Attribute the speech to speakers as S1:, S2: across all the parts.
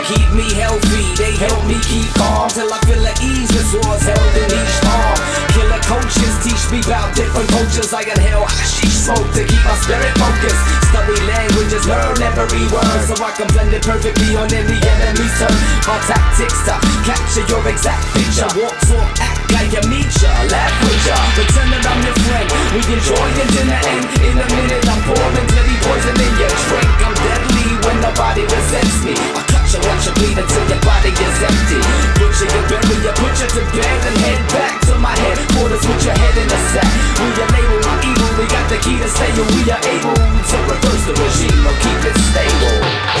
S1: keep me healthy. They help me keep calm till I feel at ease. The swords held in each arm. Killer coaches teach me about different cultures. I inhale hashish smoke to keep my spirit focused. Study languages, learn every word, so I can blend it perfectly on any enemy's turn. My tactics to capture your exact picture. Walk, talk, act like you meet ya, laugh with ya, pretend that I'm your friend. We enjoy it in the end. In a minute I'm pouring deadly poison in your drink. I'm deadly when nobody resents me. I cut you, watch you bleed until your body is empty. Put you in bury you, put you to bed and head back to my headquarters with your head in a sack. We are labeled evil, we got the key to stay, and we are able to reverse the regime or keep it stable.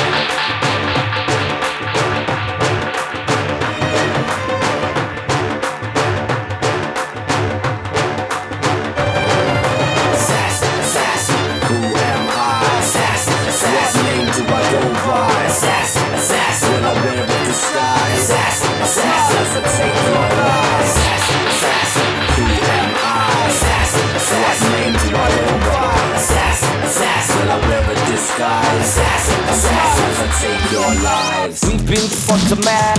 S1: We've been fucked to mad,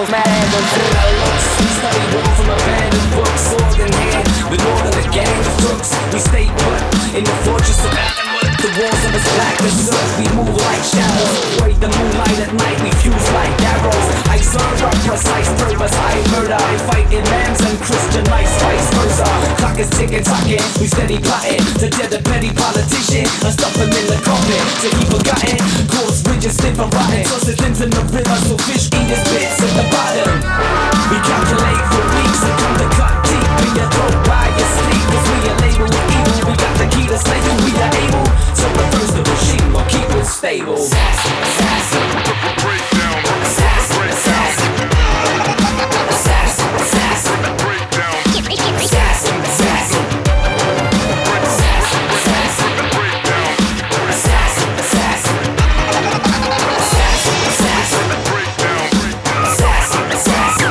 S1: we study war from abandoned books, sword in hand, with more than a gang of crooks. We stay put in the fortress of Athenwood. The walls of us black as soot. We move like shadows, avoid the moonlight at night. We fuse like arrows. I serve our precise purpose. I murder, I fight imams and Christian lights, vice versa. Clock is ticking, talking. We steady plotting to dead a petty politician and stuff him in the coffin till he forgotten. Course ridges stiff and rotten. Toss it into the river so fish eat his bits at the bottom. We calculate for weeks and come to cut deep in your throat while you sleep. Cause we are labeled with evil. We got the key to slay you. We are able to reverse the regime or keep it stable. Assassin, assassin. Breakdown. Assassin, assassin. Assassin, assassin. Breakdown. Assassin, assassin. Assassin, assassin. Breakdown. Assassin, assassin. Assassin, assassin. Breakdown. Assassin, assassin.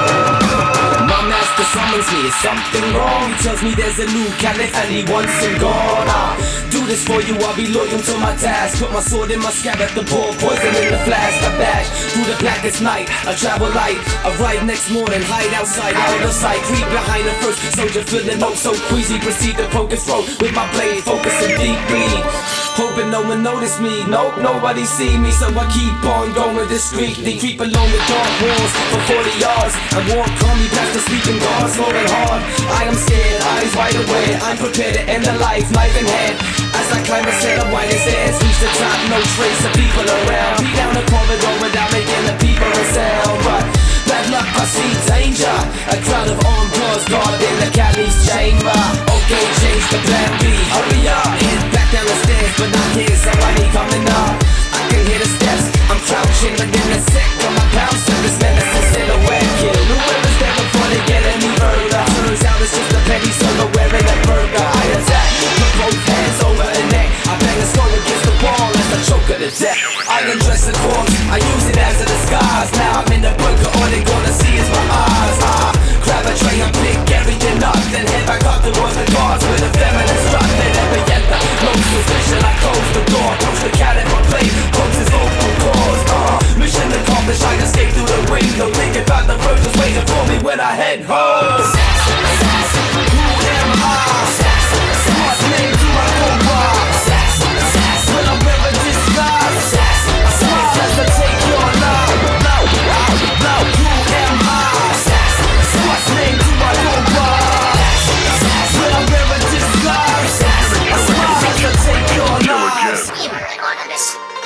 S1: My master summons me. Is something wrong? He tells me there's a new caliph and he wants him gone. Do this for you, I'll be loyal to my task. Put my sword in my scabbard, the ball poison in the flask. I bash through the blackest night, I travel light. Arrive next morning, hide outside, out of sight. Creep behind the first soldier, feeling oh so queasy. Proceed to poke his throat with my blade, focusing deeply. Hoping no one notice me, nope, nobody see me. So I keep on going discreetly. Creep along the dark walls for 40 yards. I walk calmly past the sleeping guards, snoring hard. I am scared, eyes wide awake. I'm prepared to end the life, knife in hand. As I climb a set of winding stairs, reach the top, no trace of people around. Beat down the corridor without making the people a sound. But bad luck, I see danger. A crowd of armed guards guard in the caliph's chamber. Okay, change the plan B. Hurry up, head back down the stairs, but not here, somebody coming up. I can hear the steps, I'm crouching within a sec of my pounce. And this menacing silhouette kill whoever's there before they get any further. Turns out it's just a petty solo wearing a burger. I attack, put both hands over her neck. I bang a skull against the wall as I choke her to death. I undress the corpse, I use it as a disguise. Now I'm in the bunker, all they gonna see is my eyes. Grab a tray and pick everything up, then head back up towards the guards with a feminine strut. They never get the no suspicion. I close the door, push the cat in my plate, close his vocal cords. Mission accomplished, I escape through the window. Think about the virgins waiting for me when I head home. Assassin, assassin, who am I? Assassin, assassin, what name do I go by? Assassin, assassin, will I wear a disguise? Assassin, assassin, as I take your life. No, who am I? Assassin, assassin, what name do I go by? Assassin, assassin, will I wear a disguise? Assassin, assassin, as I take your life.
S2: We are anonymous.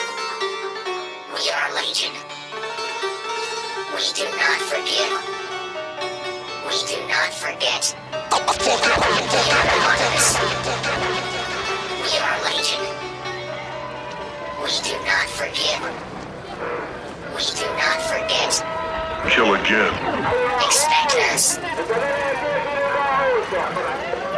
S2: We are legion. We do not forgive. We do not forget. We are anonymous. We are legion. We do not forgive. We do not forget.
S3: Kill again.
S2: Expect us.